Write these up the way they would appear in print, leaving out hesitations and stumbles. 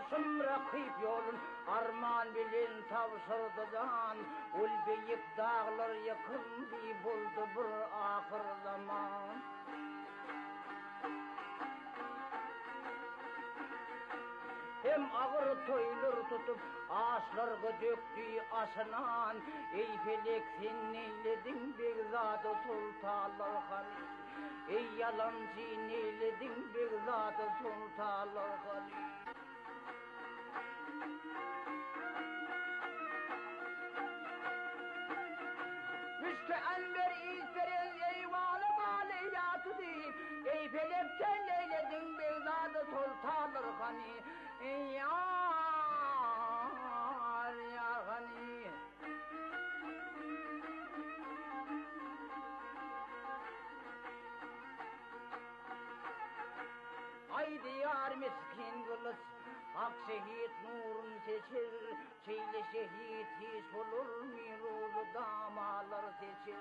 rakip yolun arman bilen tavşırdıdan ul beyik dağlar yakındı buldu bir ahir zaman. Hem ağır toylur tutup ağaçlarga döktü aşınan ey felek sen neyledin Begzat-ı Sultanlar hani ey yalancı neyledin Begzat-ı Sultanlar hani. Müşkü enver İzber'in eyvanı baleyatı deyip ey felek sen neyledin Begzat-ı Sultanlar hani ey yar ya hani. Haydi yar miskin kılıç ak şehit nurun seçir çeyle şehit hiç olur mirulu damalar seçir.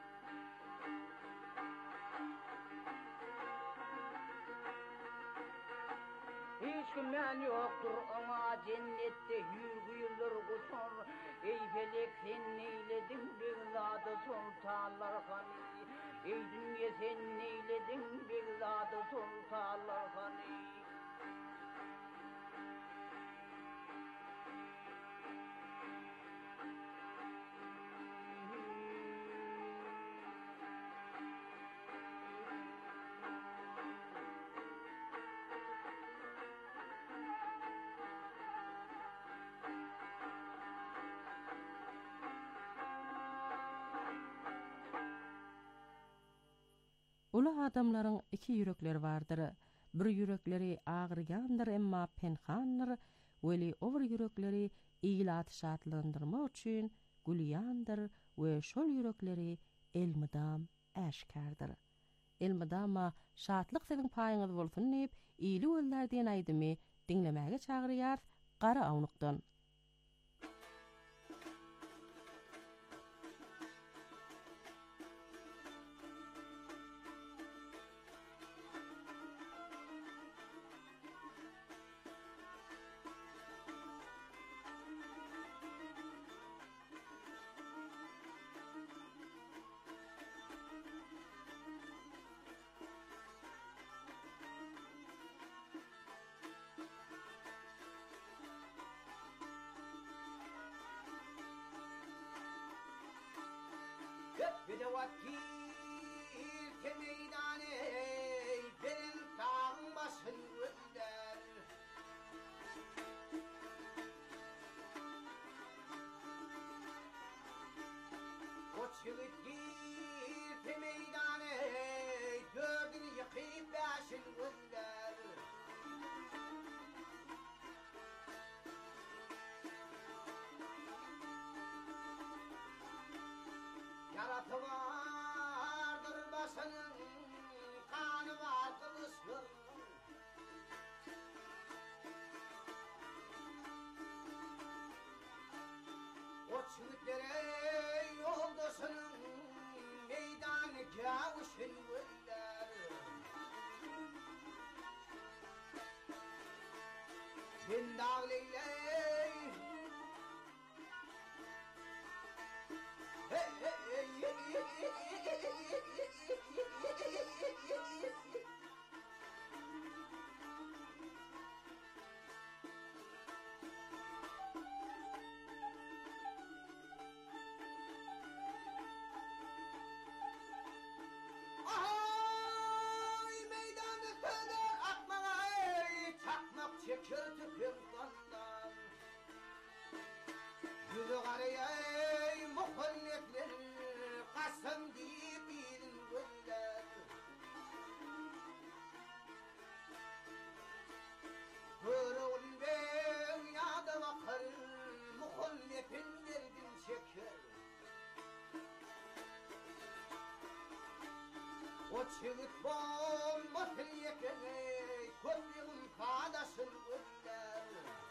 Hiç gümen yoktur ona cennette hürgüyülür kusur ey felek sen neyledin Begzat-ı Sultanlar hani ey dünya sen neyledin Begzat-ı Sultanlar hani. Ulu adamlaryň iki yürekleri vardyr. Bir yürekleri ağırgandyr emma penhandyr, weli over yürekleri iýlat şatlandyrmak üçin gülýandyr we şol yürekleri elmydam äşkardyr. Elmydama şatlyk seniň paýyňyz bolsun diýip iýli wellär diýen aýdymy diňlemäge çagyrýar Gara Awnukdan. Bir de vakit ki meydanı benim dağın başın önder. O çılık ki meydanı dördünü yıkayıp beşin önder. Yaratı vardır başının, kanı vardır ısır. O çürüklere yoldasının meydanı kâvuşun güller. Ben dağlıyley Ay meydanda söyle atmana ey çakmak çeker tüpürdandan. Yüzü karıya ey muhalletler kasım deyip bilin gönder. Hırıl ben yada bakar muhalletin derdin çeker. O çığıt bombatın yekene köprünün kadasın gönder.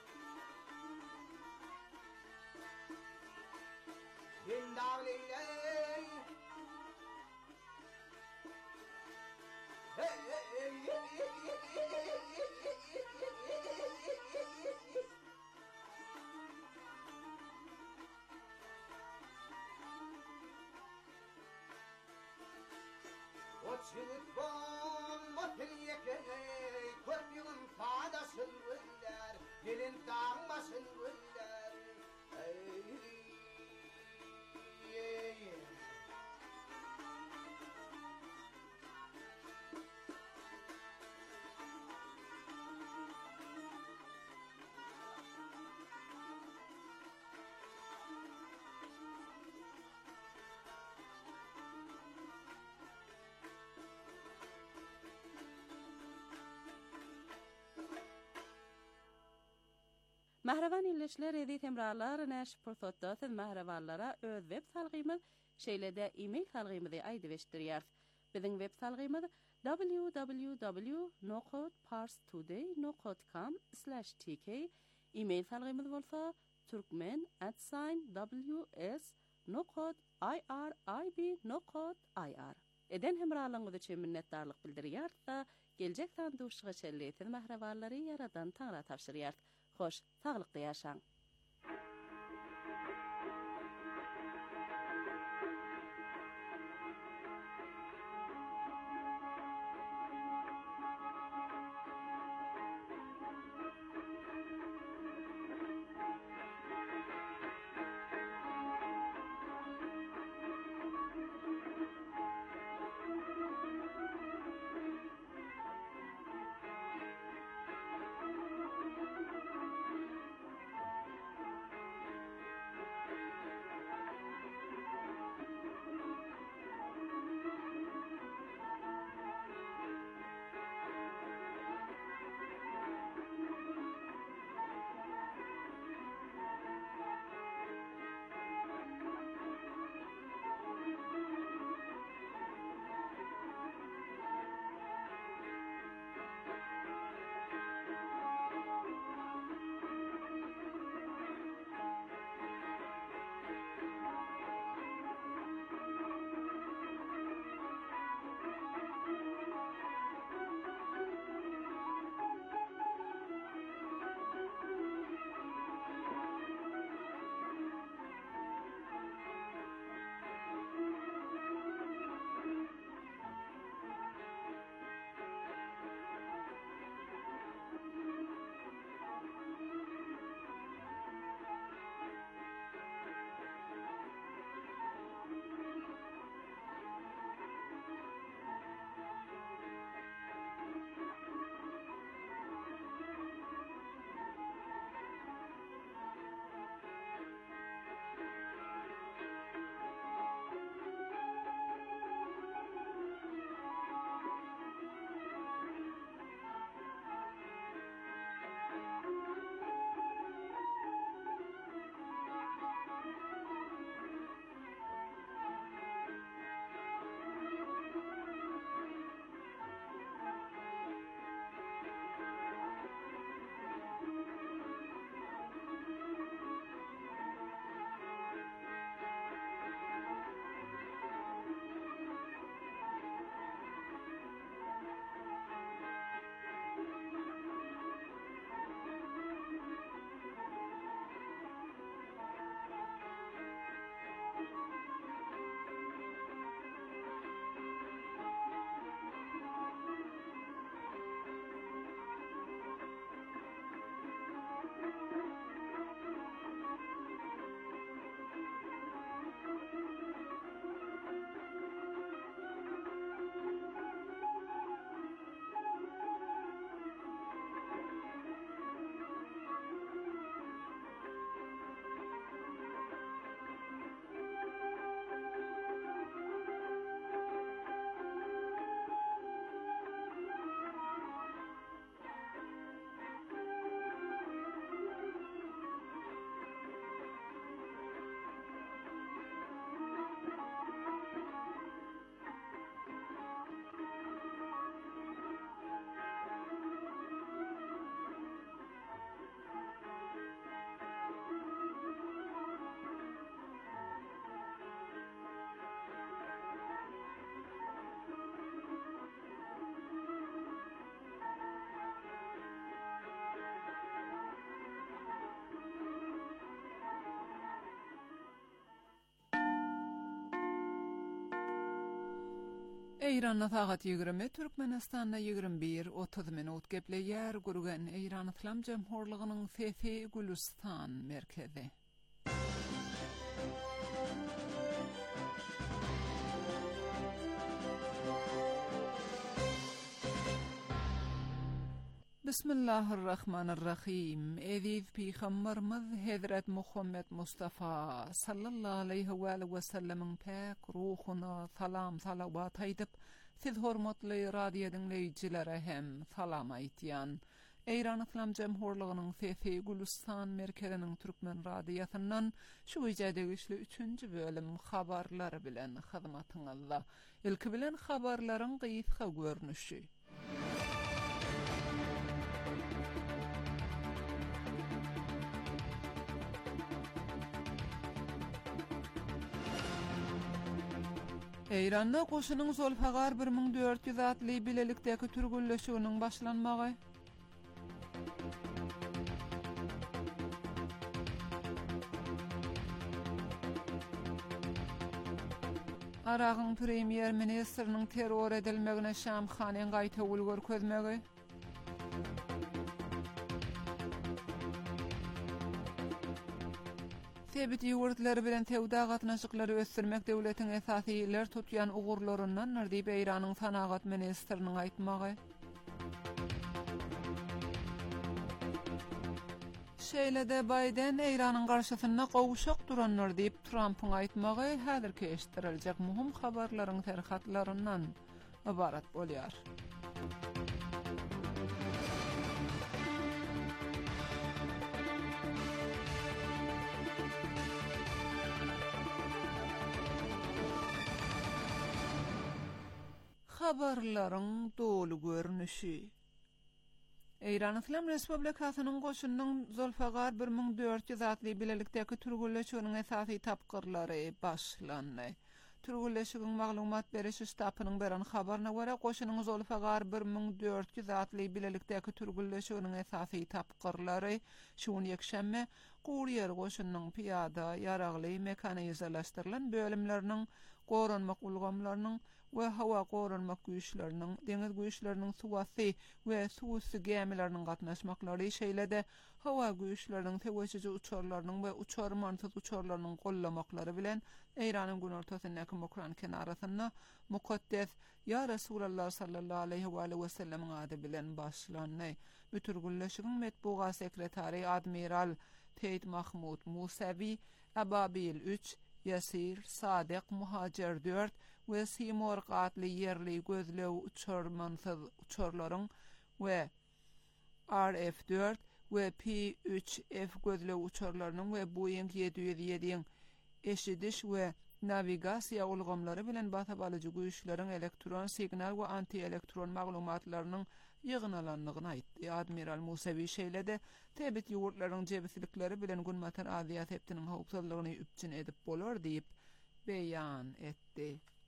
Ben dağlıyley hey Çılık bomba pilyekeyi Körpüğün fadasın güller Gelin dağmasın güller Ey Mahravan ilişler edi temralar näş pursatda siz mahravanlara öz web salgymyz şeýlede e-mail salgymyzy aýdyp Biziň web salgymyz www.nocodparstoday.com/tk. E-mail salgymyz bolsa turkmen@ws.irib.ir. Eden hemralygyňyz üçin minnetdarlyk bildirýär. Geljek sanduşyga şelleýsiz mahrawanlary yaradan taňra tapşyrýar. Hoş, sağlıklı yaşaň. Eýranda sagat 20, Türkmenistanda 21, 30 minut gepleýär gurgan Eýran Islam Jemhurlygynyň Fefe Gülistan merkezi. Bismillahirrahmanirrahim. Eziz Peygamberimiz Hazret Muhammed Mustafa sallallahu aleyhi ve sellem'in pek ruhuna salam salavat aýdyp, siz hormatly radio dinleýijilere hem salam aýtýan. Eýran Islam Jemhurlygynyň Fefe Gülistan merkeziniň türkmen radiosundan şu ýerde 3-nji bölüm habarlary bilen hyzmatyňyzda. Ilki bilen habarlaryň gysga görnüşi. Eýranda goşunyň Zolfagar 1400 atly bilelikdäki türgülleşiginiň başlanmagy. Aragyn premier ministriniň terror edilmegine Şamkhanyň gaýta ulgur közmegi. Tebit ýurtları bilen tewda gatnaşyklary ösdürmek döwletiň esasy ýerler tutýan ugurlaryndan diýip Eýranyň sanagat ministriniň aýtmagy. Şeýlede Biden Eýranyň garşysyna gowuşak duranlar diýip Trumpyň aýtmagy häzirki eşitdirilejek muhim habarlaryň terhatlaryndan ibarat bolýar. Habarlaryň dolu görnüşi. Eýran Islam Respublikasynyň goşunyň Zolfagar 1400 atly bilelikdäki türgülleşiginiň esasy tapgyrlary başlandy. Türgülleşigiň maglumat berişi ştabynyň beren habaryna görä goşunyň Zolfagar 1400 atly bilelikdäki türgülleşiginiň esasy tapgyrlary şuň ýekşäme Gurýer goşunyň piýada ýaragly mekanizalaşdyrylan bölümleriniň goranmak ulgamlarynyň we hawa goranmak güýçleriniň, deňiz güýçleriniň suwasy we suwsy gemileriniň gatnaşmaklary şeýlede hawa güýçleriniň teweşiji uçarlarynyň we uçarmansyz uçarlarynyň gollamaklary bilen Eýranyň gün ortasyndaky mokran kenarasyna mukaddes ya Resulullah sallallahu aleyhi ve sellem ady bilen başlandy. Bütürgülleşigiň metbuat sekretary admiral Teýit Mahmud Musavi Ababil 3 Yasir, Sadyk, Muhajer 4 we Simor gatly yerli gözlew uçarmansyz uçarlaryň we RF4 we P3F gözlew uçarlarynyň we Boeing 707 eşidiş we navigasiýa ulgamlary bilen batabalyjy güýçleriň elektron signal we anti-elektron maglumatlarynyň ýygnalanlygyny aýtdy. Admiral Musavi şeýlede tebit ýurtlaryň jebisilikleri bilen günmatar aziýat hepdiniň howpsuzlygyny üpçün edip bolar diýip beýan etdi.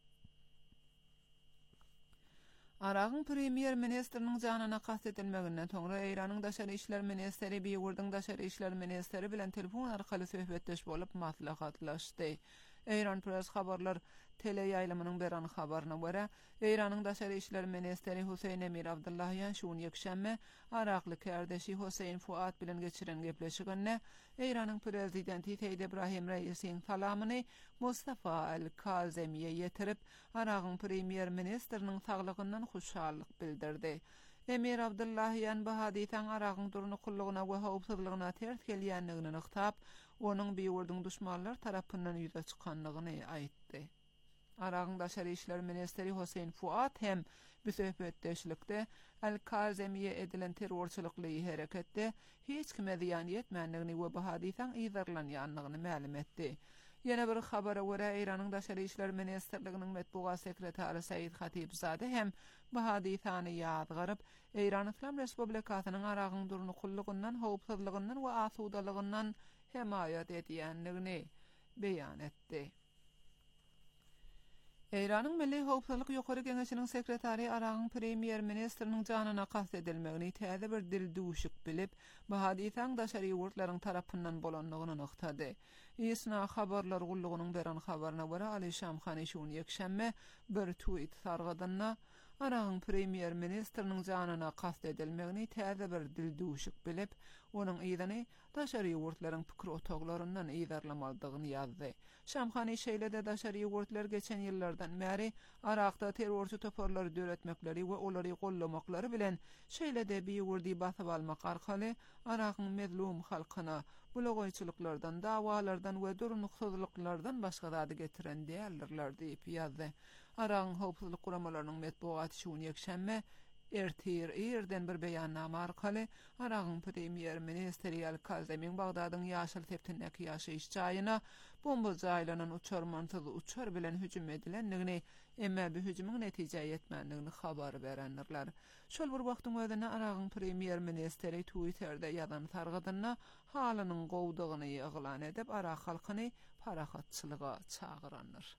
Aragyn premier ministriniň janyna kast edilmeginden soňra Eýranyň daşary işler ministeri Biýurdyň daşary işler ministeri bilen telefon arkaly söhbetdeş bolup maslahatlaşdy. Eýran Press habarlar teleýaýlamynyň beran habaryna görä, Eýranyň daşary işler ministeri Huseyn Emir Abdullahiýan şuň ýekşäme Arakly kardeşi Huseyn Fuat bilen geçiren gepleşiginde Eýranyň prezidenti Seýid Ibrahim Raisiň salamyny Mustafa al-Kazemiýe ýetirip, Aragyn premier ministriniň saglygyndan hoşallyk bildirdi. Emir Abdullahiýan bu hadisaň Aragyn durnuqlygyna we howpsuzlygyna ters gelýänligini ýyktap, onuň Biýurdyň düşmanlar tarapyndan ýüze çykanlygyny aýtdy. Aragyn daşary işler ministeri Huseyn Fuat hem bu söhbetdeşlikde Al-Kazemiýe edilen terrorçylykly hereketde hiç kime ziýan ýetmänligini we bu hadisaň ýygyrlanýanlygyny ma'lum etdi. Ýene bir habara görä Eýranyň daşary işler ministerliginiň metbuat sekretary Said Khatibzade hem bu hadisany ýadgaryp, Eýran Islam Respublikasynyň Aragyn durnuqlygyndan, howpsuzlygyndan we asudalygyndan hemaýat edýänligini beýan etdi. Eýranyň Milli Howpsuzlyk Ýokary Geňeşiniň sekretary Aragyň premier ministriniň janyna kasd edilmegini täze bir dilduşyk bilip, bu hadisaň daşary ýurtlaryň tarapyndan bolanlygyny noktady. Isna habarlar gullugynyň beren habaryna görä Ali Şamkhani şuny ýekşembe bir tweet sargadyna Aragyň premier ministriniň janyna kasd edilmegini täze bir dilduşyk bilip, onuň ýygyny daşary ýurtlaryň pikir otaglaryndan ýydarlamalydygyny ýazdy. Şamkhani şeýlede daşary ýurtlar geçen ýyllardan bäri Arakda terrorçy toparlary döretmekleri we olary gollamakları bilen şeýlede bir ýurdy basyp almak arkaly Arakyň mezlum halkyna bulogoýçylyklardan, dawalardan we durnuksuzlyklardan başga zady getiren däldirler diýip ýazdy. Aragyň howpsuzlyk guramalarynyň medbugaty şuny ýekşembe erden bir beýannama arkaly Aragyň premier ministeriýal Kazemyň Bagdadyň ýaşyl septindäki ýaşaýyş jaýyna bomba jaýlanan uçarmansyz uçar bilen hüjüm edilendigini, emma bu hüjümüň netije ýetmändigini habar berenler. Şol bir wagtyň özünde Aragyň premier ministeri Twitter'de ýazan sargadyna halynyň gowdygyny ýaglan edip Arak halkyny parahatçylyga çagyranlar.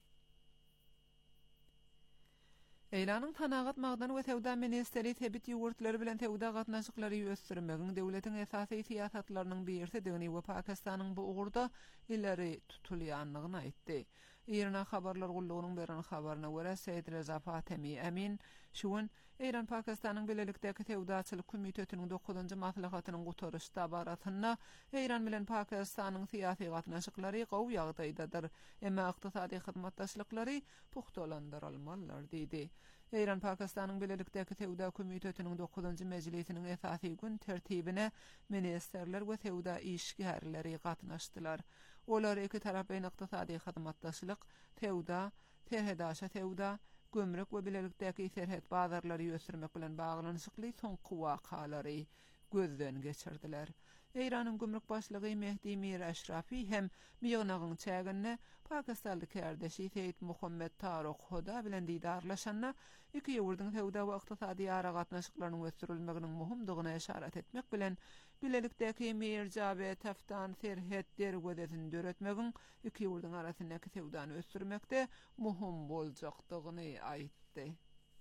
Eýlanyň tanagat magdan we Tewda ministeri tebit ýurtlary bilen tewda gatnaşyklary ýösdirmegiň döwletiň esasy siýasatlarynyň birdigini we Pakistanyň bu ugurda illeri tutulýanlygyny aýtdy. Irana habarlar gullugynyň beren habaryna görä Seýid Reza Fatemi Amin şuň Eýran Pakistanyň bilelikdäki Tewdaçylyk komitetiniň 9-njy maslahatynyň gutarışda baratyna Eýran bilen Pakistanyň siýasy gatnaşyklary gowy ýagdaýdadyr, emma ykdysady hyzmatdaşlyklary puhtalandyrylmalylar diýdi. Eýran Pakistanyň bilelikdäki Tewda komitetiniň 9-njy mejlisiniň esasy gün tertibine ministerler we tewda işgärleri gatnaşdylar. Olar iki tarap beýn ykdysady hyzmatdaşlyk, tewda, terhedaşa tewda, gömrük we bilelikdäki serhet bazarlary ýösürmek bilen baglanyşykly soňky wakalary gözden geçirdiler. Eýranyň gömrük başlygy Mehdi Mir Eşrafi hem miýognagyň çägine Pakistanly kardeşi Seýid Muhammed Tarok Hoda bilen diýdarlaşanna iki ýurduň tewda we ykdysady gatnaşyklarynyň ösdürilmeginiň muhimdygyna eşaret etmek bilen bilelikdäki Mir Jabe Taftan serhet derwedetini döretmegiň iki ýurduň arasyndaky tewdany ösdürmekde muhim boljakdygyny aýtdy.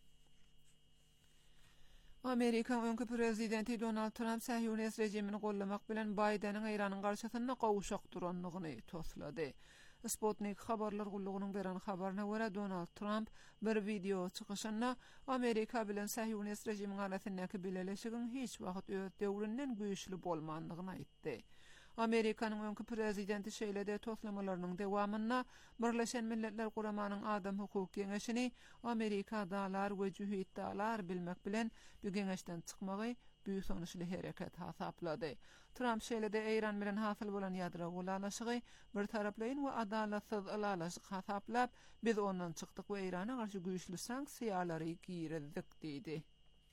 Amerikan öňkü prezidenti Donald Trump Sahyonist rejimini gollamak bilen Bidenin Eýranyň garşysyna gowuşak duranlygyny toslady. Sputnik habarlar gullugynyň beren habaryna görä Donald Trump bir video çykyşyna Amerika bilen Sahyonist rejimiň arasyndaky bileleşigiň hiç wagt öz döwründen güýçli bolmandygyny aýtdy. Amerikanyň öňkü prezidenti şeýlede toslamalarynyň dewamyna Birleşen Milletler Guramanyň Adam Hukuky Geňeşini Amerika dalar we Jühit dalar bilmek bilen bu geňeşden çykmagy büýük sonuçly hereket hasaplady. Trump şeýlede Eýran bilen hasyl bolan ýadra gulalaşygy bir taraplaýyn we adalatsyz alalaşyk hasaplap biz ondan çykdyk we Eýrana garşy güýçli sanksiýalary giýerdik diýdi.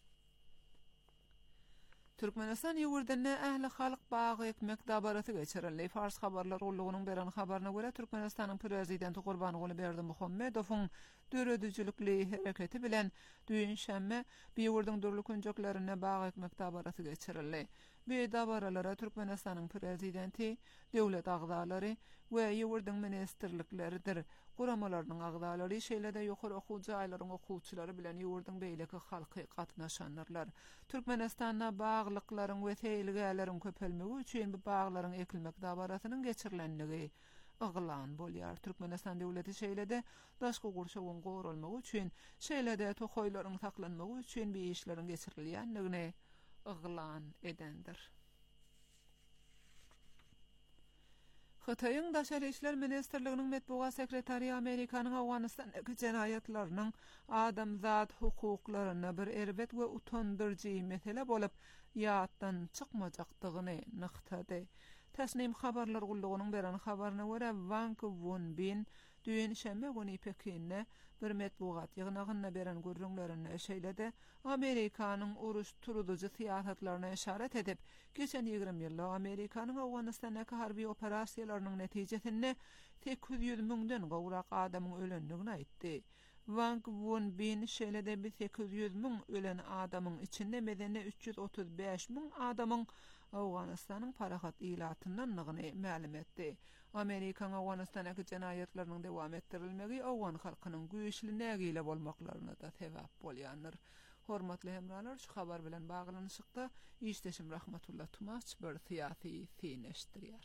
Türkmenistan ýurduna ähli halk bagy ekmek dabarasy geçirildi. Fars habarlar gullugynyň beren habaryna görä Türkmenistanyň prezidenti Gurbanguly Berdimuhammedowyň döredüjülükli hereketi bilen düýün şämme bir ýurduň durly künjeklerine bagy ekmek dabarasy geçirildi. Bu dabaralara Türkmenistanyň prezidenti, döwlet agzalary we ýurduň ministerlikleridir. Guramalarynyň agzalary şeýlede ýokary okuw jaýlaryň okuwçylary bilen ýurduň beýleki halky gatnaşanlar. Türkmenistanda baglyklaryň we seýilgälerin köpelmegi üçin bu baglaryň ekilmek dabarasynyň geçirilenligi yglan bolýar. Türkmenistan döwleti şeýlede daşky gurşagyň gorulmagy üçin şeýlede tokoýlaryň saklanmagy üçin bir işleriň geçirilýändigini yglan edendir. Xitoyň Daşary işler ministerliginiň medbugat sekretary Amerikanyň Awganistandaky jenaýatlarynyň adamzat hukuklaryna bir erbet we utandyrjy mesele bolup ýatdan çykmajakdygyny nyktady. Täsnim habarlar gullugynyň beren habaryna görä Wang Wenbin düýün şäme güni Pekinne bir medbugat ýygnagyna beren görüňlerini şeýlede Amerikanyň uruş turudyjy siýasatlaryna eşaret edip, geçen 20 ýylda Amerikanyň Awganistandaky harby operasiýalarynyň netijesinde 800 000den gowrak adamyň ölendigini aýtdy. Wang Wenbin şeýlede 800 000 ölen adamyň içinde medeni 335 000 adamyň Awganistanyň parahat ilatyndan nygyny ma'lum etdi. Amerikan Awganistanyň jenayetleriniň dowam etdirilmegi Awgan halkynyň güýçli nägile bolmaklaryna da sebäp bolýandyr. Hormatly hemralar, şu habar bilen baglanyşykda işdeşim Rahmatullah Tumaç bir syýasy fineşdirýär.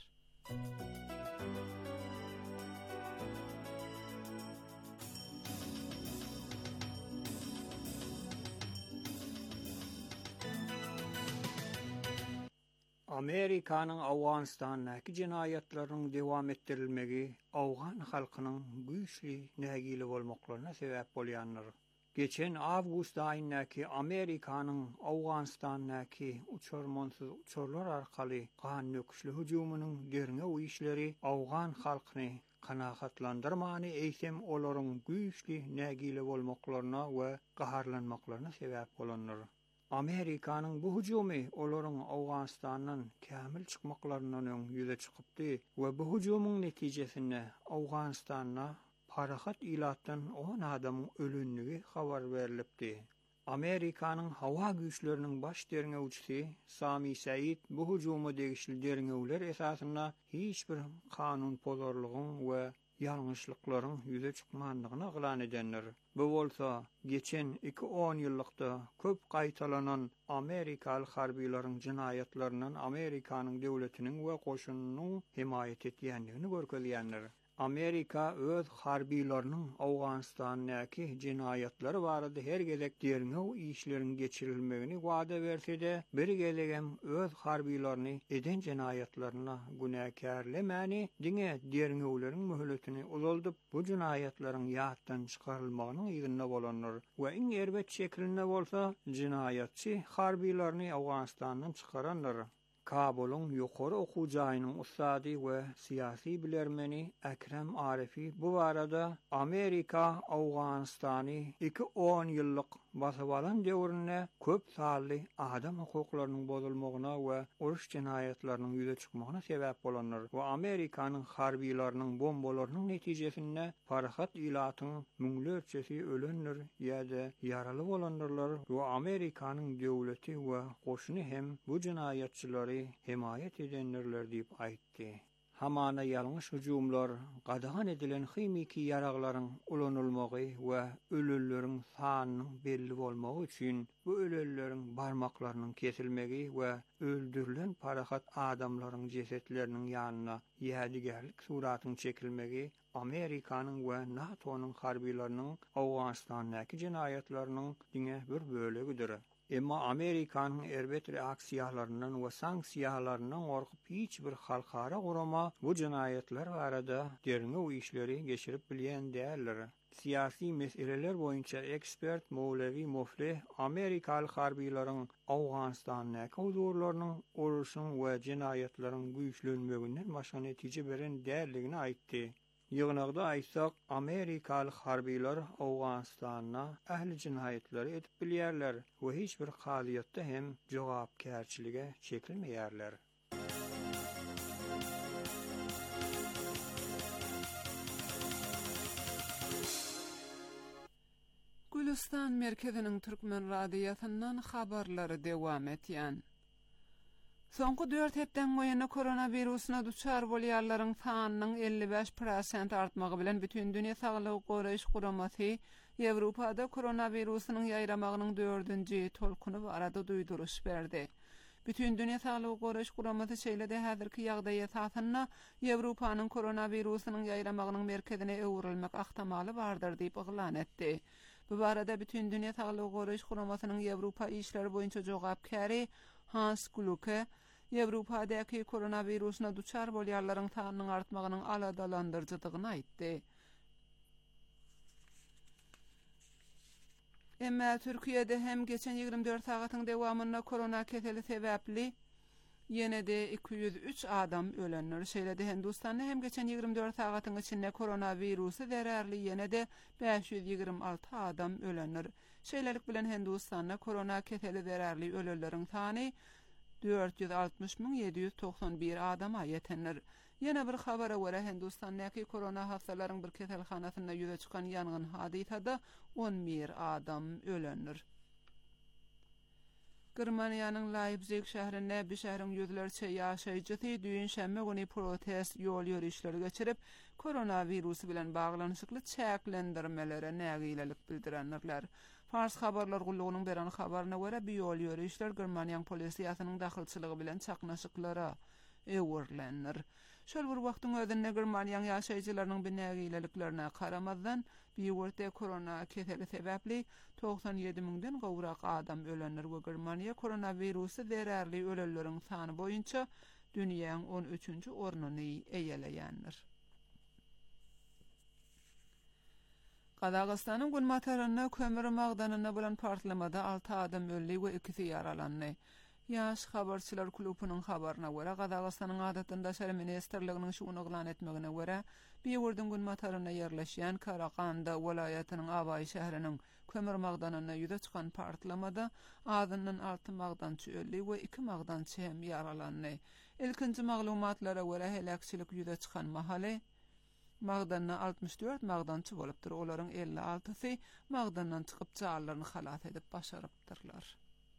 Amerikanyň Awganistanyň jinayetleriniň dowam etdirilmegi Awgan halkynyň güýçli nägili bolmaklaryna sebäp bolýandyr. Geçen awgust aýyndaky Amerikanyň Awganistanyň uçurmansyz uçurlar arkaly gan nöküşli hüjumynyň derine uýuşlary Awgan halkyny kanagatlandyrmany eýsem olaryň güýçli nägili bolmaklaryna we gaharlanmaklaryna sebäp bolandyr. Amerikanyň bu hüjumy olaryň Awganistanyň kämil çykmaklarynyň ýüze çykypdy we bu hüjumyň netijesinde Awganistanyna parahat ilatdan 10 adamyň ölünligi habar berilipdi. Amerikanyň hawa güýçleriniň baş derine uçsy Sami Said bu hüjumy degişli deringeler esasynda hiç bir kanun pozorlugyň we ýalňyşlyklaryň ýüze çykmandygyna gylan edenler. Bu bolsa geçen 2-10 ýyllykda köp gaýtalanan Amerikaly harbiýlaryň jinayetleriniň Amerikanyň döwletiniň we goşunynyň himayet etýändigini görkezýänler. Amerika öz harbiýlarynyň Awganistanyňky jinayetleri barada her gezek derňew işleriniň geçirilmegini wada berse-de, bir gezegem öz harbiýlaryny eden jinayetlerine günäkärlemäni diňe derňewleriň möhletini uzaldyp, bu jinayetleriň ýatdan çykarylmagynyň ýerine bolanlar we iň erbet şekilde bolsa jinayetçi harbiýlaryny Awganistanyň çykaranlar. Kabul'un ýokary okuw jaýynyň ustady we syýasy bilermeni Ekrem Arifi bu barada Amerika Awganistany 2-10 ýyllyk basyp alan döwrüne köp sally adam hukuklarynyň bozulmagyna we uruş jinayetleriniň ýüze çykmagyna sebäp bolanlar we Amerikanyň harbiýlarynyň bombalarynyň netijesinde parahat ilatyň müňlerçesi ölenler ýa-da ýaraly bolanlar we Amerikanyň döwleti we goşuny hem bu jinayetçilary himayet edenlerler diýip aýtdy. Hamana ýalňyş hüjumlar, gadagan edilen hymiki ýaraglaryň ulanylmagy we ölülleriň sanynyň belli bolmagy üçin bu ölülleriň barmaklarynyň kesilmegi we öldürilen parahat adamlaryň jesetleriniň ýanyna ýadigarlyk suratyny çekilmegi Amerikanyň we NATO'nyň harbiýlarynyň Awganistanyňky jinayetleriniň diňe bir bölegidir. Emma Amerikanyň erbet reaksiýalarynyň we sanksiýalarynyň gorkup hiç bir halkara gurama bu jinayetler barada derňew işleri geçirip bilýän däldir. Siyasi meseleler boyunca ekspert Mowlevi Mofleh Amerikaly harbiýlaryň Awganistanyňky huzurlarynyň uruşyň we jinayetleriň güýçlenmeginden başga netije beren däldigini aýtdy. Ýygnagda aýtsak, Amerikaly harbiýlar Awganistanyna ähli jinayetleri edip bilýärler we hiç bir halyatda hem jogapkärçilige çekilmeýärler. Gülistan merkeziniň Türkmen radiýasyndan habarlary dowam etýän. Soňky 4 hepden goýana koronawirusyna duçar bolýarlaryň sanynyň 55% artmagy bilen bütün dünýä saglygy goraýyş guramasy Ýewropada koronawirusynyň ýaýramagynyň 4-nji tolkuny barada duýduruş berdi. Bütün dünýä saglygy goraýyş guramasy şeýlede häzirki ýagdaýa esasynda Ýewropanyň koronawirusynyň ýaýramagynyň merkezine öwrülmek ahtamaly bardyr diýip ýylan etdi. Bu barada bütün dünýä saglygy goraýyş guramasynyň Ýewropa işleri boýunça jogapkary Hans Kluke Ýewropadaky koronawirusyna duçar bolýarlaryň sanynyň artmagynyň aladalandyrjydygyny aýtdy. Emma Türkiýede hem geçen 24 sagatyň dowamında korona keseli sebäpli ýene-de 203 adam ölenler. Şeýlede Hindistanda hem geçen 24 sagatyň içinde koronavirusy zerärli ýene-de 526 adam ölenler. Şeýlelik bilen Hindistanda korona keseli zerärli öleleriň sany 460.791 adama ýetenler. Ýene bir habara görä Hindistandaky korona hastalaryň bir keselhanasyna ýüze çykan ýangyn hadisada 11 adam ölenler. Germaniýanyň Leipzig şäherinde bir şäheriň ýüzlerçe ýaşaýjysy düýün şämme güni protest ýol ýürüşleri geçirip koronawirusu bilen baglanyşykly çäklendirmelere nägilelik bildirenler. Fars habarlar gullugynyň beran habaryna görä bir ýol ýürüşler Germaniýanyň polisiýasynyň dahylçylygy bilen çaknaşyklara öwürlenir. Şol bir wagtyň özünde Germaniýanyň ýaşaýjylarynyň bir nägileliklerine karamazdan bir ýurtda korona keseli sebäpli 97.000den gowrak adam ölenler we Germaniýa koronawirusu zerärli ölelleriň sany boýunça dünýäň 13-nji ornuny eýeleýändir. Qazaqstanyň Gulmataryna kömür magdanyna bolan partlamada 6 adam öldü we 2 ýaralandy. Ýaş habarçylar klubynyň habaryna görä Qazaqstanyň adatynda şäher ministrliginiň şuny eglan etmegine görä bir ýurdun Gulmataryna ýerleşýän Karaganda welaýatynyň Abay şäheriniň kömür magdanyna ýüze çykan partlamada adından 6 magdançy öldü we 2 magdançy hem ýaralandy. Ilkinji maglumatlara görä helakçylyk ýüze çykan mahaly magdanna 64 magdançy bolupdyr. Olaryň 56-sy magdandan çykyp çağlaryny halat edip başarypdyrlar.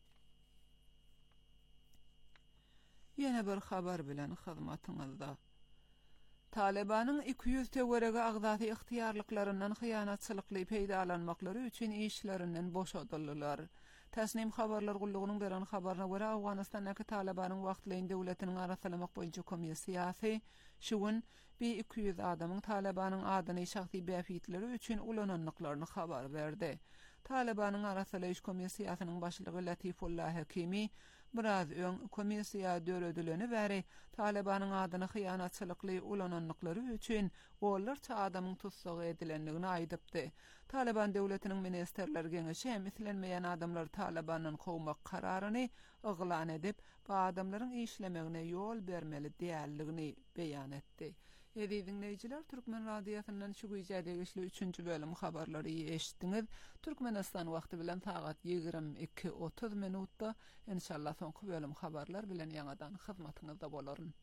Yine bir habar bilen hyzmatyňyzda. Talibanyň 200 töwerege agzaty ihtiýarlyklaryndan hyýanatçylykly peýdalanmaklary üçin işlerinden boşadyldylar. Täsnim habarlar gullugynyň beran habaryna görä Awganistanyň Talibanyň wagtlyň döwletiniň arasalamak boýunça komissiýasy şuwun bir 200 adamyň Talibanyň adyny şahsy bäfitleri üçin ulananlyklaryny habar berdi. Talibanyň arasalaýyş komissiýasynyň başlygy Latifullah Hakimi biraz öň komissiýa döredileni bäri Talibanyň adyny hyýanatçylykly ulananlyklary üçin gollarça adamyň tutsagy edilendigini aýdypdy. Taliban döwletiniň ministerler geňeşi hem islenmeýän adamlar Talibanyň gowmak kararyny eglan edip, bu adamlaryň işlemegine ýol bermeli diýerligini beýan etdi. Dinleyijiler, Türkmen radiosynyň şu güýjäde geçli 3-nji bölüm habarlary eşitdiňiz. Türkmenistan wagty bilen saat 22:30 minutda inşallah soňky bölüm habarlar bilen ýa-da hyzmatyňyzda bolaryn.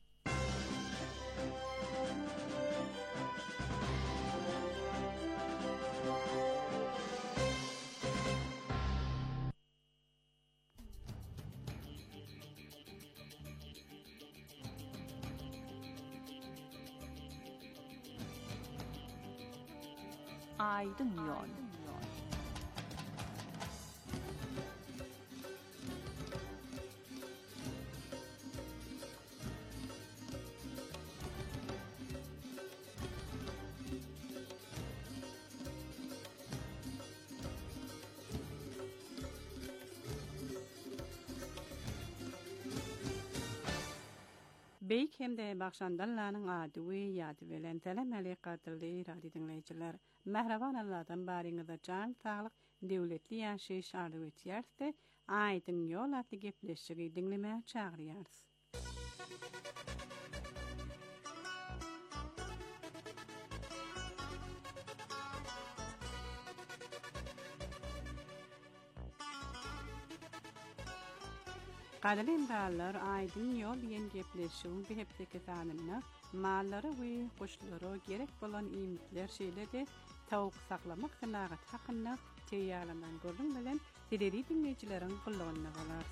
Aydın yol. Beyk hemde bakşandallanyň ady we ýady bilen telemeli gatyrly radio dinleýijiler. Mehraban Allah'tan baryňyza can saglyk, döwletli ýaşaýyş arzuw etýärse, Aýdyn ýol atly gepleşigi dinlemäge çagyrýarys. Gadalym dağlar Aýdyn ýol ýen gepleşigiň bir hepdeki sanyna mallary we guşlary gerek bolan iýmitler şeýlerde tawuk saklamak synagat hakynda teýýarlanan gördüň bilen dileri dinleýijileriň gullugyna galar.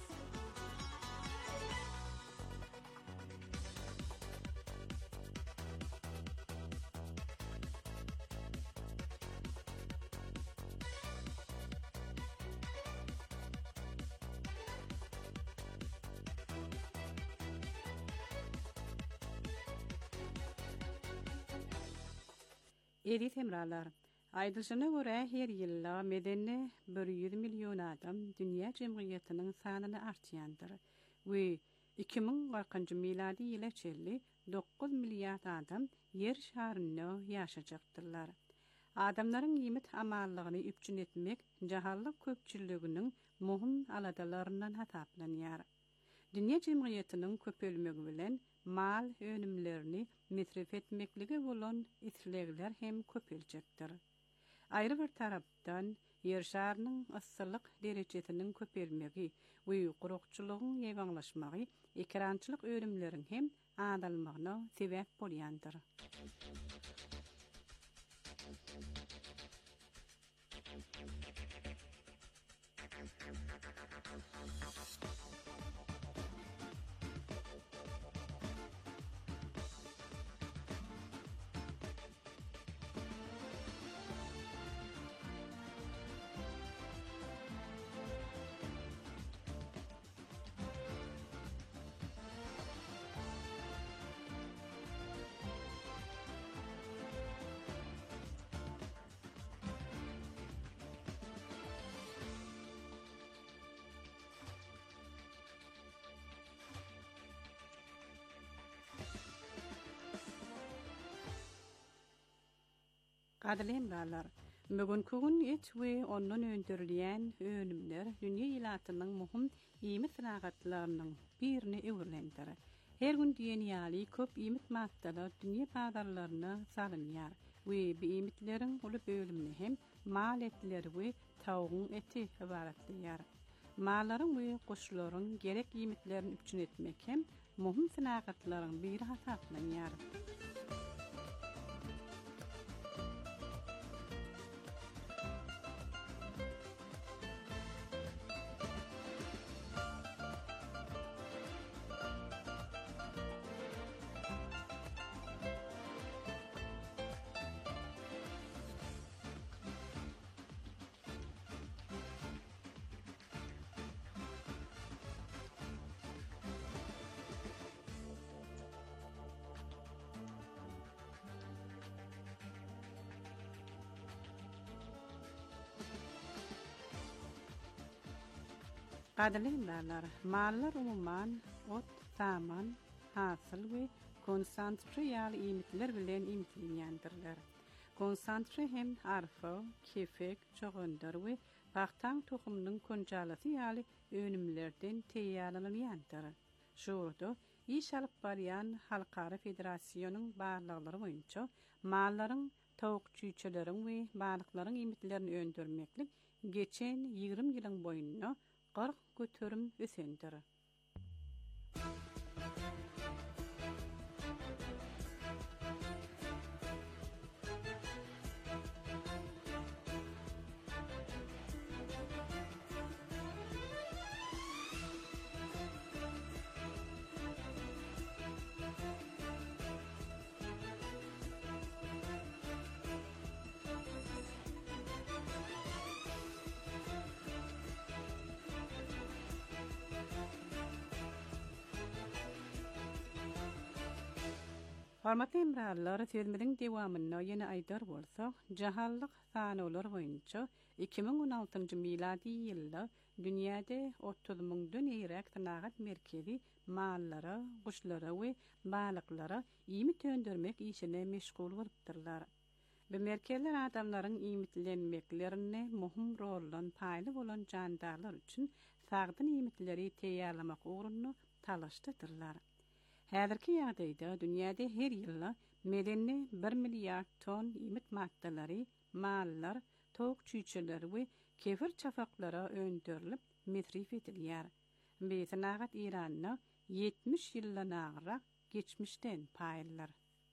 Edit emralar. Aýdyşyna görä her ýylla medeni 100 milyon adam dünýä jemgyýetiniň sanyny artýandyr. We 2040-njy miladi ýyla çelli 9 milliard adam ýer şaryny ýaşajaktyrlar. Adamlaryň ýymit amallygyny üpçün etmek jahanlyk köpçüliginiň muhim aladalaryndan hasaplanýar. Dünýä jemgyýetiniň köpelmegi bilen mal önümlerini metref etmekligi bolan islegler hem köpeljekdir. Ayrı bir tarapdan yer şarynyň yssylyk derejesiniň köpelmegi we gurukçylygyň ýewaňlaşmagy ekrançylyk önümleriň hem adalmagyna sebäp bolýandyr. Gadly hemralar, bugünkü gün et we ondan öndürilýän önümler dünýä ýylatynyň muhim ýymy synagatlarynyň birini öwürlendir. Her gün diýen ýaly köp ýymyt maddalar dünýä bazarlaryna salynýar we bu ýymytleriň uly bölümini hem mal etleri we tawygyň eti ibaratlanýar. Mallaryň we goşularyň gerek ýymytlaryny üçin etmek hem muhim synagatlaryň biri hasaplanýar. Gadly hemralar, mallar umuman ot, saman, hasyl we konsantre ýaly ýymytlar bilen imtinýandyrylar. Konsantre hem arfa, kefek, çogundar we paxtan tohumynyň konjalasy ýaly önümlerden teýýarlanýandyr. Şurada iş alyp barýan Halkara Federasiýonyň barlyklary boýunça mallaryň, tawukçyçylaryň we balyklaryň ýymytlaryny öndürmeklik geçen 20 ýylyň boýunça 40 götürüm ösendir. Hormatly hemralar, sözümiň dewamyna ýene aýdar bolsak, jahanlyk sanawlar boýunça 2016-njy miladi ýylda dünýäde 30 000-dan ýerek synagat merkezi mallara, guşlara we balyklara ýymyt öndürmek işine meşgul bolupdyrlar. Bu merkezler adamlaryň ýymytlenmeklerine muhim rollan paýly bolan jandarlar üçin sagdyn ýymytleri teýýarlamak ugrunny talaşdyrlar. Häzirki ýagdaýda dünýäde her ýyly medeni 1 milliard ton ýymyt maddalary, mallar, tawuk çüýçelери we kefir çapaklara öndürilip metrif edilýär. Bu synagat Iranyna 70 ýyldan agyrak geçmişden paýlylar.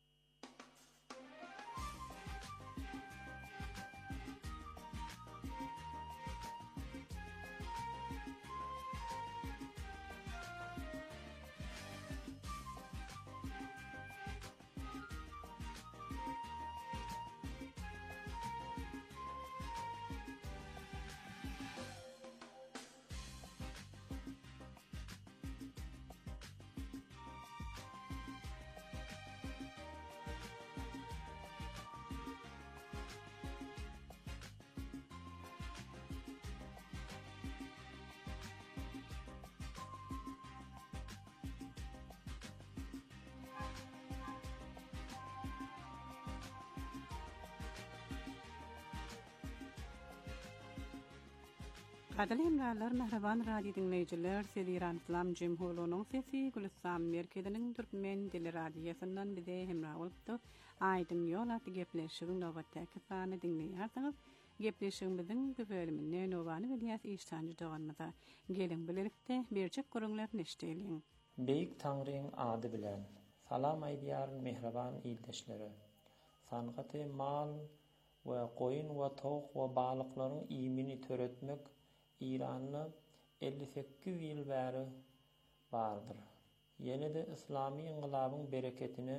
Gadly hemralar, mehreban radio dinleyijiler, Sediran İslam Jemhuriyeti'nin sesi Gülistan merkeziniň Türkmen dili radiosundan bize hemra bolupdy. Aýdym ýol atly gepleşigiň nowatdaky sany dinleýärsiňiz. Gepleşigimiziň bu bölüminde Nowany Ilyas Iştanjy doganmada. Gelin bilelikde berjek görüňler neşdeýin. Beýik Taňryň ady bilen salam aýdýar mehreban ildeşleri. Sangaty mal we goýun we tawuk we balyklaryň ýymyny töretmek İranly 58 ýyl bäri bardyr. Ýene-de islamy ingylabyň bereketini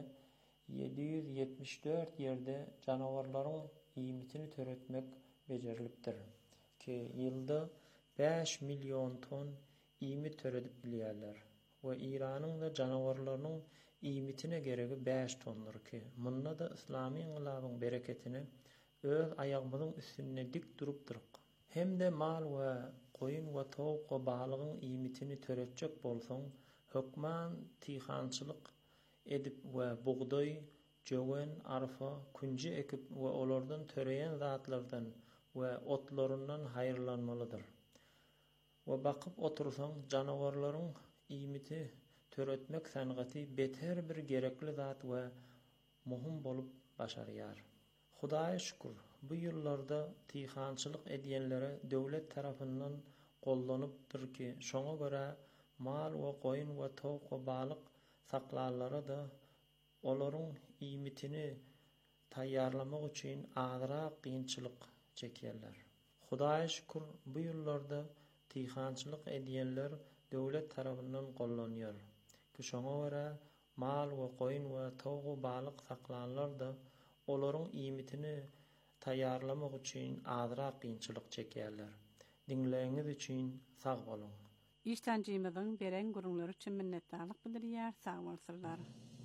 774 ýerde janawarlaryň iýmitini töretmek bejerilipdir ki ýylda 5 milyon ton iýmit töredip bilýärler we Iranyň da janawarlarynyň iýmitine geregi 5 tondur ki munda da islamy ingylabyň bereketini öz ayagymyzyň üstünde dik durupdyryk. Hemde mal we koyun we towuk we balygyň iýmitini töretjek bolsaň hökman tihançylyk edip we buğday, jöwen, arpa, kunji ekip we olardan töreýän zatlardan we otlaryndan haýyrlanmalydyr. We bakyp otursaň janawarlaryň iýmiti töretmek sangaty beter bir gerekli zat we muhim bolup başarýar. Hudaýa şükür, bu ýyllarda tihançylyk edýänlere döwlet tarapyndan gollanypdyr ki, şoňa görä mal we koyun we towuk we balyk saklarlara da olaryň iýmitini taýýarlamak üçin azyrak kynçylyk çekýärler. Hudaýa şükür, bu ýyllarda tihançylyk edýänler döwlet tarapyndan gollanýar. Ki şoňa görä mal we koyun we towuk we balyk saklarlar da olaryň iýmitini taýýarlamak üçin azyrak kynçylyk çekýärler. Dinleýiňiz üçin sag bolun. İştancymyzyň beren gurulary üçin minnetdarlyk bildirýär, sag bolsunlar.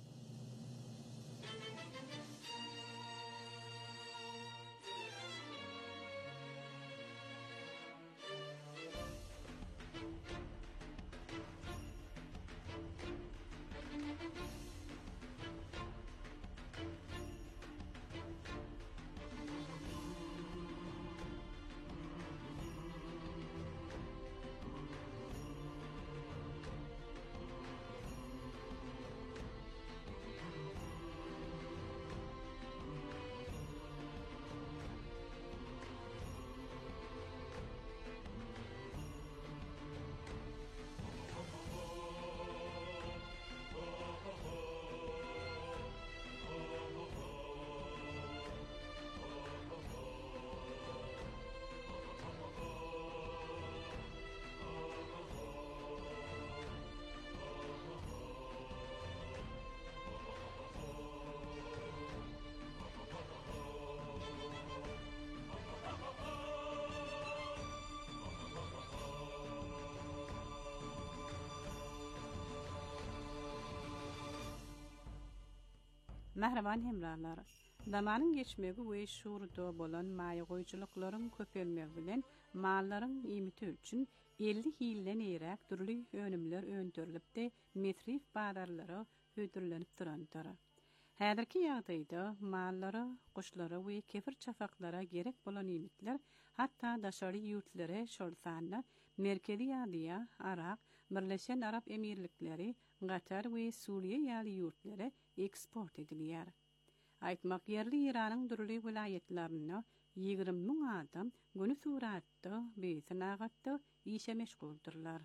Mehreban hemrarlar, zamanyň geçmegi we şuurda bolan maýa goýjylyklaryň köpelmegi bilen mallaryň iýmiti üçin 50 ýyldan eýrek türli önümler öňdürilipdi, metrif badarlara hödürlenip durandyr. Häzirki ýagdaýda mallary, guşlary we kefir çapaklara gerek bolan iýmitler hatda daşary ýurtlary şolsanda Merkezi Ýadyýa, Arak, Birleşen Arap Emirlikleri, Gatar we Suriýe ýaly ýurtlary eksport edilýär. Aýtmak ýerli Iranyň durly vilayetlerine 20 000 adam günü suratda, beýsanagatda işe meşguldurlar.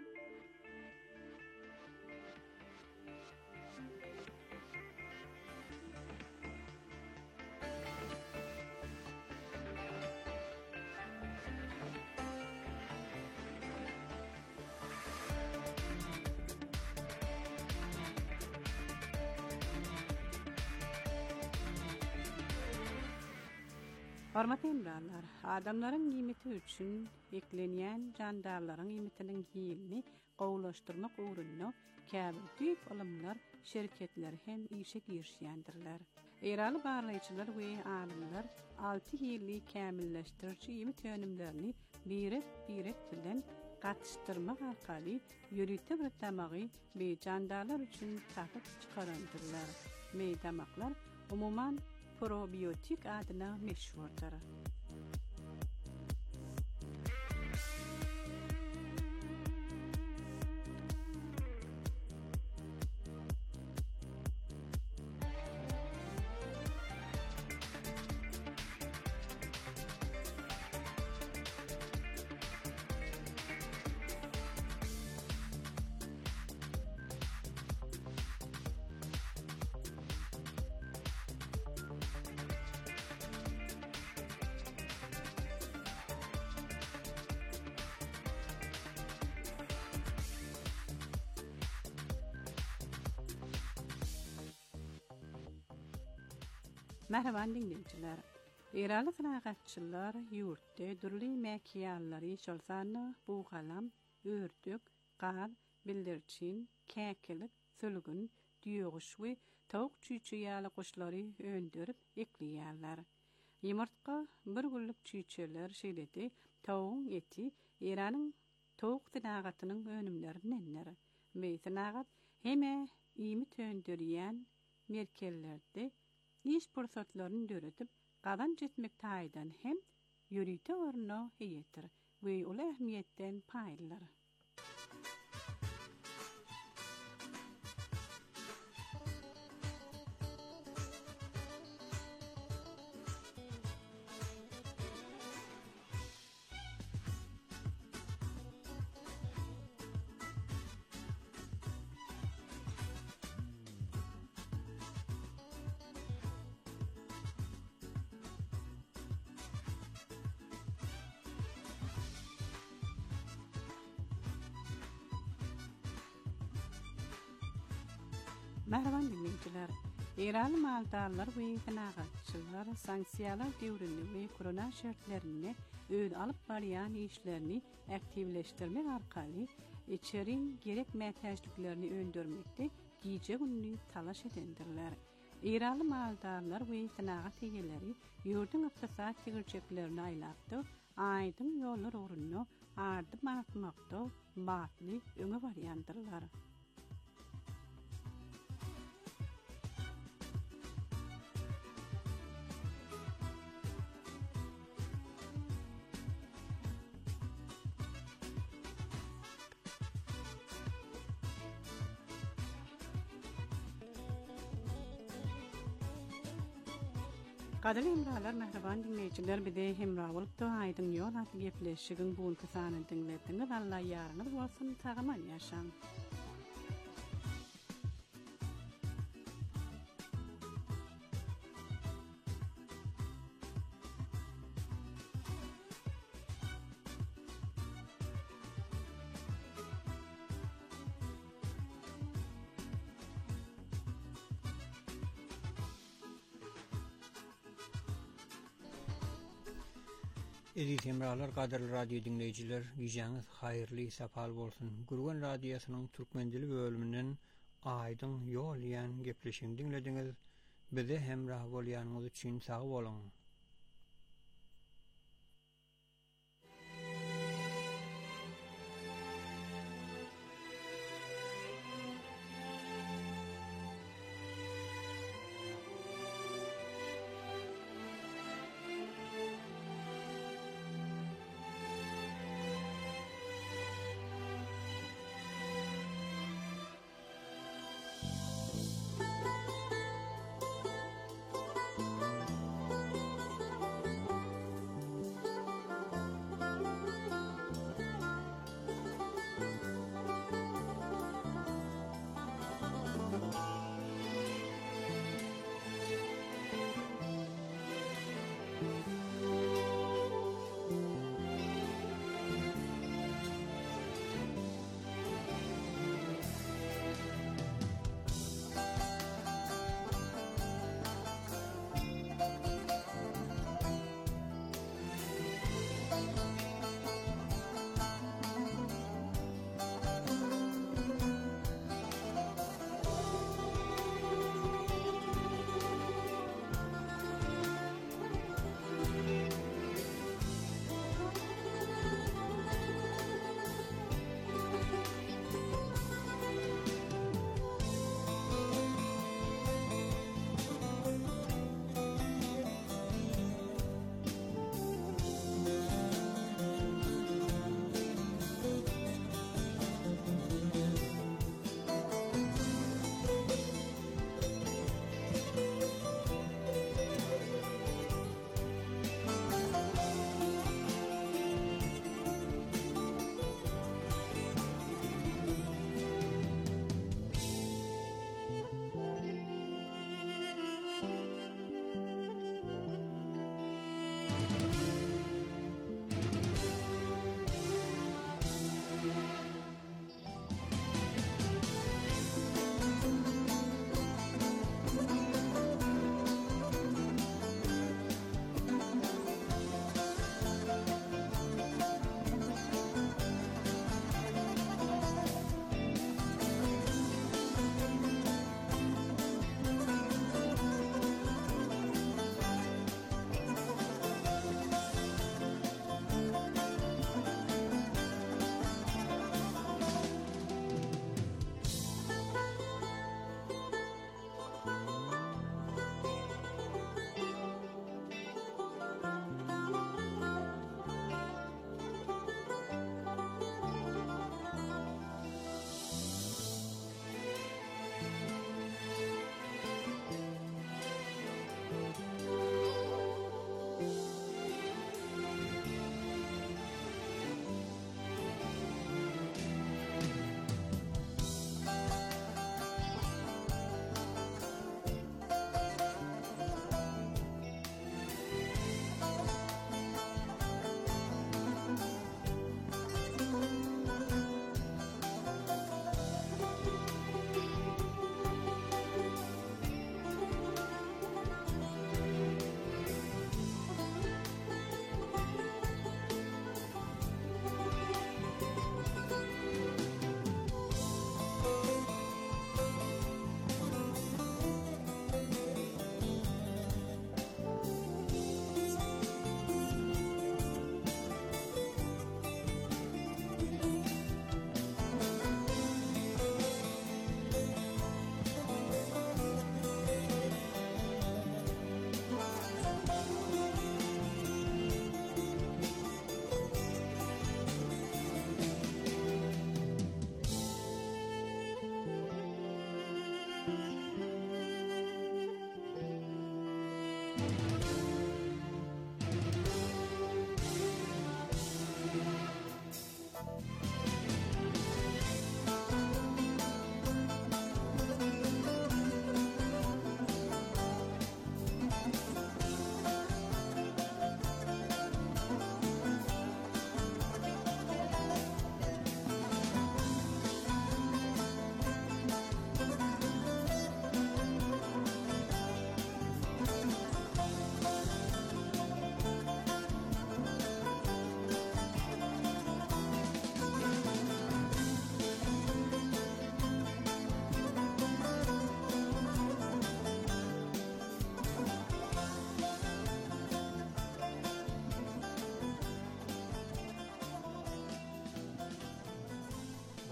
Hormatly hemrarlar, adamlaryň iýmiti üçin eklenýän jandarlaryň iýmitiniň ýylny gowlaşdyrmak ugrunda käbir düýp alymlar, şirketler hem işe girişýändirler. Eraly barlaýçylar we alimler 6 ýylly kämilleşdiriji iýmit önümlerini birek bilen gatışdyrmak arkaly ýürüte bir tamagy we jandarlar üçin tapyp çykarandyrlar. Meýdamaklar umuman probiotik adyna meşhurdur. Merhaban dinleyiciler. İralı sanagatçılar yurtda durly mekiallary şolsanna bu galam, ördük, qal, bildirçin, käkelik, sülgün, düýüş we tawuk çüýçü ýaly guşlary öndürip ekleýärler. Ýumurtga bir günlük çüýçeler şeýledi, tawyň eti İranyň tawuk synagatynyň önümlerinden. Meýsanagat heme ýymy töndürýän merkellerde iş pursatlaryny döretip, gadan jetmek taýdan hem ýürüýte orno heýetir we ol ähmiýetden paýlar. Merhaban dinleyiciler. İranlı maldarlar ve sanagatçılar sanksiyalar döwründe we korona şertlerini öň alyp barýan işlerini aktivleşdirmek arkaly içeriň gerek mätäçliklerini öndürmekde giýje günni talaş edendirler. İranlı maldarlar we sanagat egeleri ýurdun ykdysat tigirçeklerini aýlapdy, aýdym ýollar oruny ardyp atmakda batly öňe barýandyrlar. Gadal emralar merhaban dinleyiciler bide hemrawlykda aýdym ýol atly gepleşigiň buň kysany dinlediňiz. Allah ýaryňyz bolsun, tagaman ýaşaň. Eziz hemralar, gaderli radio dinleyijiler, giýjaňyz haýyrly, sapal bolsun. Gurgan radiosynyň türkmendilik bölümünden aýdyň ýol ýan gepleşigiň dinlediňiz. Bize hemrah bolýanyňyz üçin sag bolun.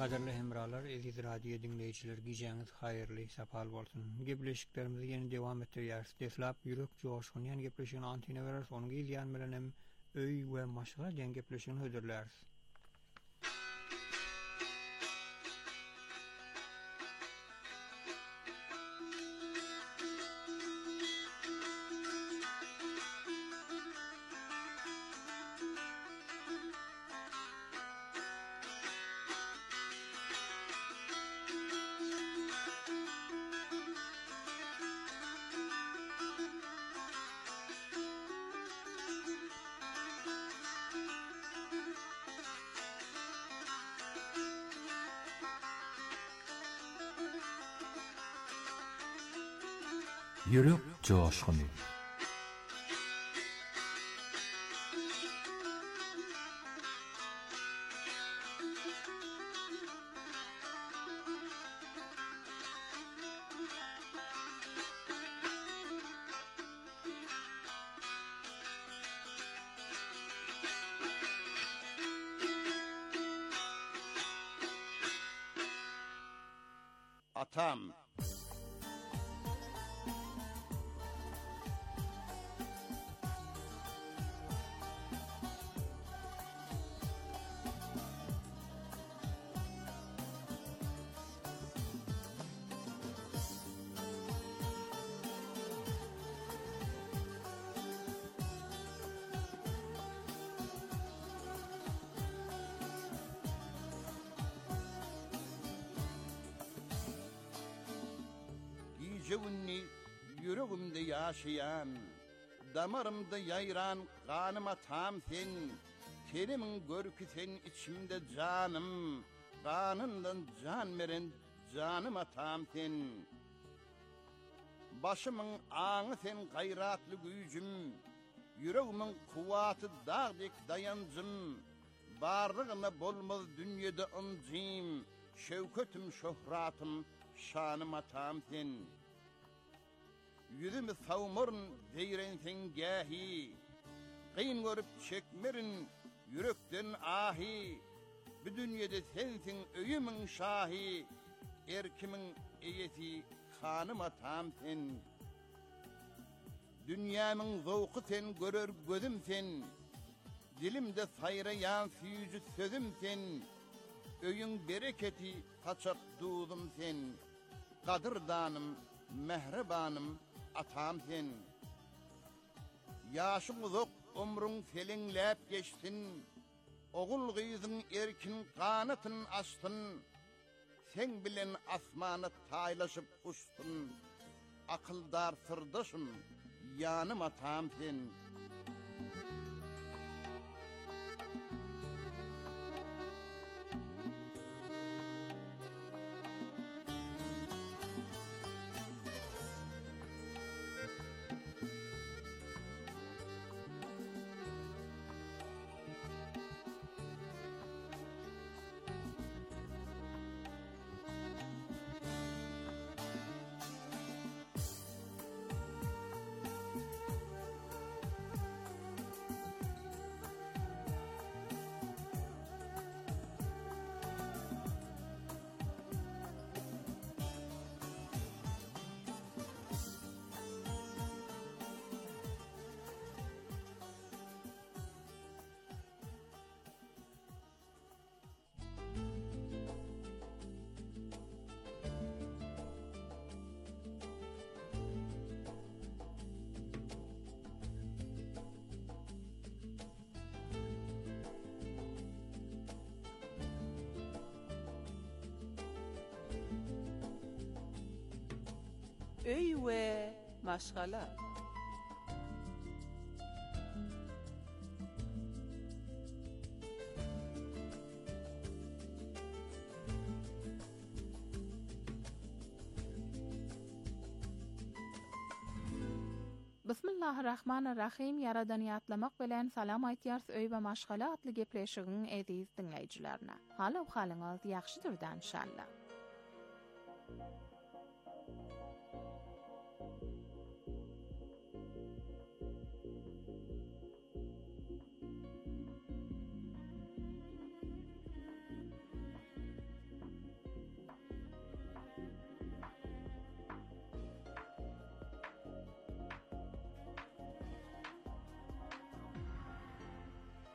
Gaderli hemralar, eziz radio dinleyijiler, gijeňiz haýyrly, sapal bolsun. Gepleşiklerimizi ýene dewam etdirýäris. Deslap ýürek joşgyny ýene gepleşigini antine beräris. Onu giýýän bilen hem öý we maşga ýene gepleşigini höderläris. Yürek coşkunu. Atam Gecewinni yüreğimde yaşayan, damarımda yayran kanıma tam sen, tenimin görkü sen içimde canım, kanından can veren canıma tam sen. Başımın ağını sen gayratlı gücüm, yüreğimin kuvvatı dağdek dayancım, varlığına bolmaz dünyada ıncım, şevketim şöhratım şanıma tam sen. Yüzümü savmurun deyren sen gahi, kıyın görüp çekmerin yürekten ahi, bu dünyada sensin öyümün şahi, erkimin eyesi hanıma tam sen. Dünyamın zevku sen, görür gözüm sen, dilimde sayrayan füyücü sözüm sen, öyün bereketi kaçak duydum sen, kadırdanım, mehrebanım, atam sen. Yaşın uzak, umrun felinlep geçtin, oğul gıyızın erkin kanatın açtın, sen bilen asmanı taylaşıp uçtun, akıldar sırdaşım, yanım atam sen. Öy we maşgala. Bismillahirrahmanirrahim. Yaradan ýatlamak bilen salam aýtýars öý we maşgala atly gepleşigiň eziz dinleýijilerine. Halyňyz ýaxşydyrdan inşallah.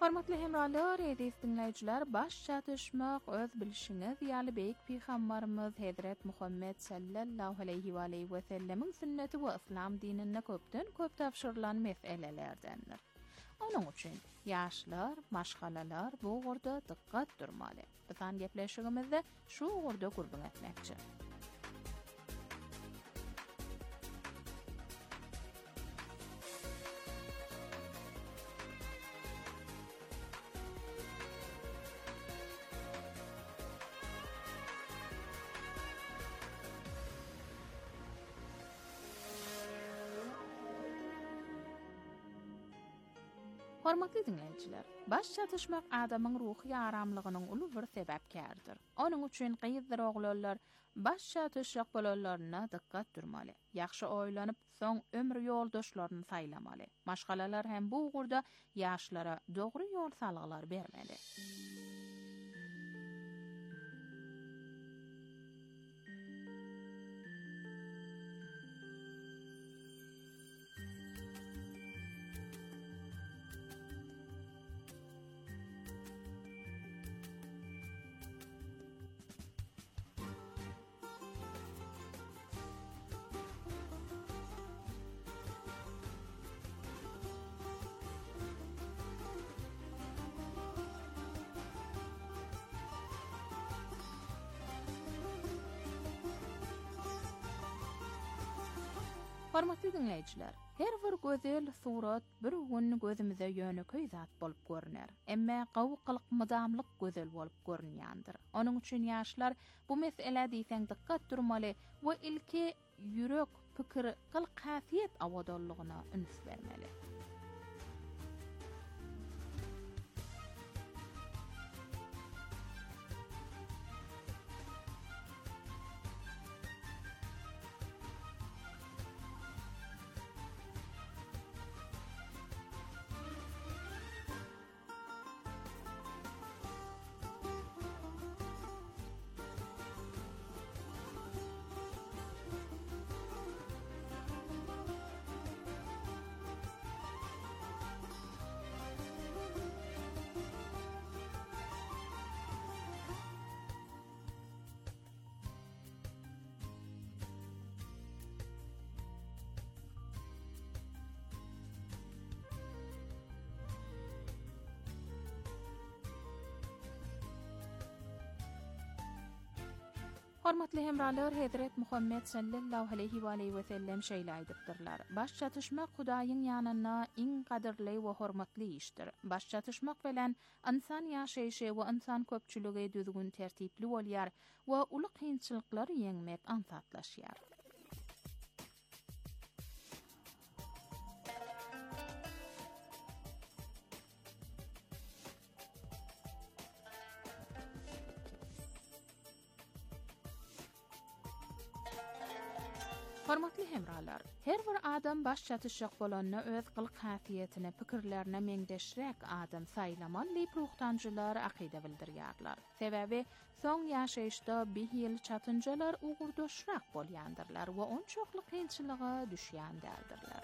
Hormatly hemralar, edis dinleyijiler, baş çatışmak öz bilişiniz ýaly beýik peýgamberimiz Hazrat Muhammed sallallahu aleyhi ve sellemin sünneti we islam dinine köp tapşyrylan meselelerdendir. Onuň üçin ýaşlar, maşgalalar bu gorda dikkat durmaly. Bizan gepleşigimizde şu gorda gurbun etmekçi. Hormatly dinleyijiler, baş çatışmak adamyň ruhy aramlygynyň uly bir sebäpkärdir. Onuň üçin gyýyzdyr oglanlar baş çatışak bolanlaryna dikkat durmaly. Ýaxşy oýlanyp, soň ömür ýoldaşlaryny saýlamaly. Maşgalalar hem bu ugurda ýaşlara dogry ýol salgylar bermeli. Hormatly dinleyijiler, her bir gözel surat bir gün gözümize ýöneköý zat bolup görünär. Emma gowuqlyk mydamlyk gözel bolup görünýändir. Onuň üçin ýaşlar bu mesele diýsen dikkat durmaly we ilki ýürek, pikir, gylqafiýet awadallygyna üns bermeli. Hormatly hemralar, Hazrat Muhammed sallallahu aleyhi ve sellem şeýle aýdypdyrlar. Baş çatışmak Hudaýyň ýanyna iň gaderli we hormatly işdir. Baş çatışmak bilen insan ýaşaýşy we insan köpçüligi düzgün tertipli bolýar we uly kynçylyklary ýeňmek ansatlaşýar. Hormatly hemralar, her bir adam baş çatışak bolanyna öz gylqafiýetine, pikirlerine meňdeşrek adam saýlamaly ruhtanjylar akida bildirýärler. Sebäbi soň ýaşaýyşda bihil çatynjalar ugurdaşrak bolýandyrlar we onçokly kynçylyga düşýändirler.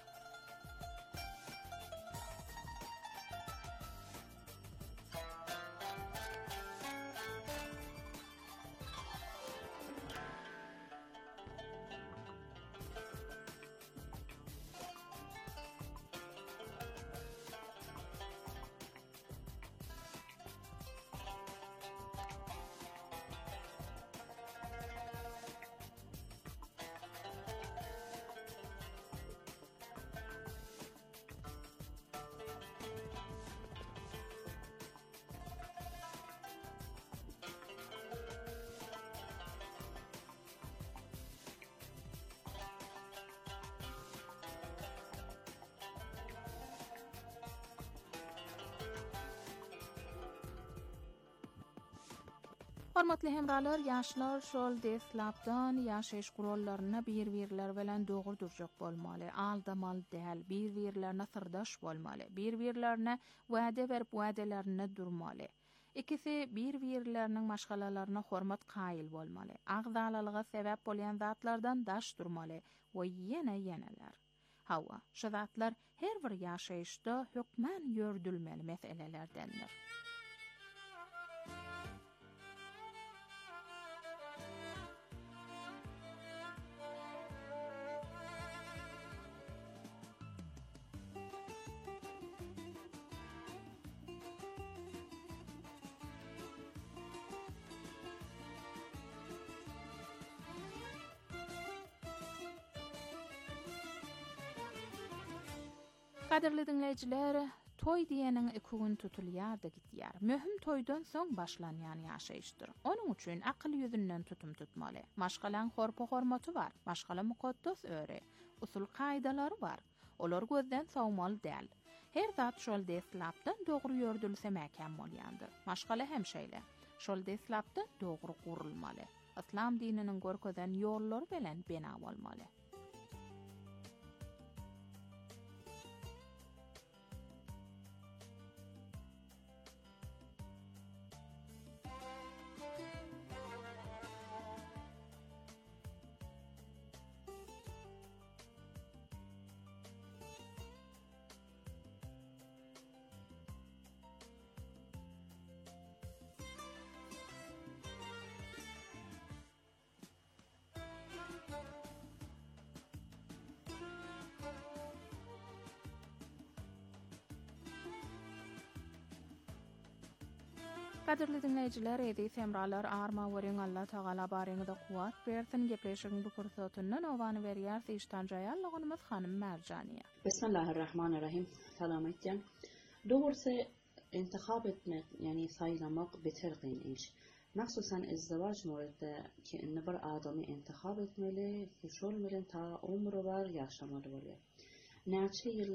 Hormatly hemralar, ýaşlar şol deslapdan ýaşaýyş gurallaryna bir-birler bilen dogry durjak bolmaly, aldamaly däl, bir-birlerine sirdaş bolmaly, bir-birlerine wäde berip wädelerini durmaly. Ikisi bir-birleriniň maşgalalaryna hormat qaýyl bolmaly, agzalalyga sebäp bolýan zatlardan daş durmaly we ýene-ýeneler. Hawa, şu zatlar her bir ýaşaýyşda hökmän ýördülmeli meselelerdendir. Kadirli dinleýijiler, toy diýeniň iki gün tutulýar-da gitýär. Möhüm toýdan soň başlanýan ýaşaýyşdyr. Onuň üçin akyl ýüzünden tutum tutmaly. Maşgalan horpa hormaty bar, maşgala mukaddas öre, usul kaýdalary bar. Olar gözden sawmaly däl. Her zat şol deslapdan dogry ýördülse mäkem bolýandyr. Maşgala hem şeýle. Şol deslapdan dogry gurulmaly. İslam dininiň görkezen ýollary bilen bena bolmaly. Kadirli dinleyijiler, edis emralar arma weriň Allah Taala baryňyzda kuwat bersin. Gepleşigiň bu pursatyndan owany berýär iştan jaýallygymyz Hanym Merjaniýa. Bismillahirrahmanirrahim. Salam etdim. Doğrusu intikab etmek, yani saylamak beter kıyın iş. Maksusan izdivaç muridde ki inne bir adamı intikab etmeli, ki şol bilen ta umru var yaşamalı bolýar. Näçe